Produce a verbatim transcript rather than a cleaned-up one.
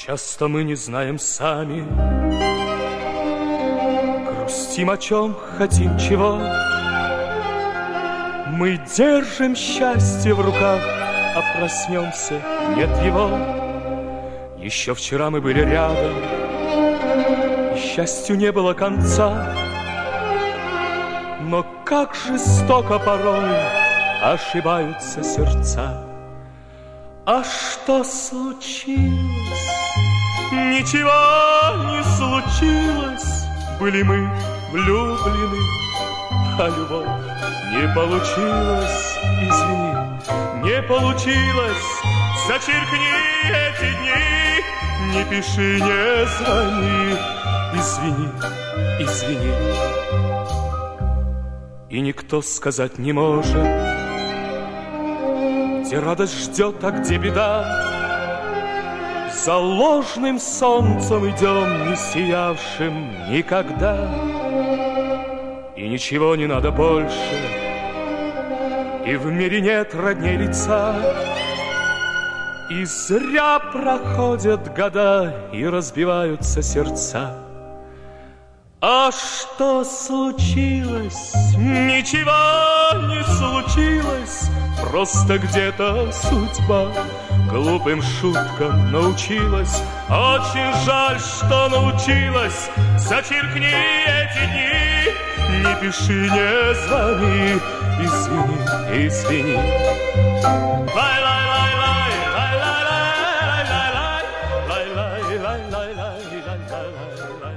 Часто мы не знаем сами, грустим о чем, хотим чего. Мы держим счастье в руках, а проснемся, нет его. Еще вчера мы были рядом, и счастью не было конца. Но как жестоко порой ошибаются сердца. А что случилось? Ничего не случилось. Были мы влюблены, а любовь не получилось. Извини, не получилось. Зачеркни эти дни, не пиши, не звони. Извини, извини. И никто сказать не может, где радость ждет, а где беда. За ложным солнцем идем, не сиявшим никогда. И ничего не надо больше, и в мире нет родней лица. И зря проходят года, и разбиваются сердца. А что случилось? Ничего не случилось. Просто где-то судьба глупым шуткам научилась. Очень жаль, что научилась. Зачеркни эти дни, не пиши, не звони. Извини, извини. Лай-лай-лай-лай, лай-лай-лай-лай-лай, лай-лай-лай-лай-лай-лай-лай.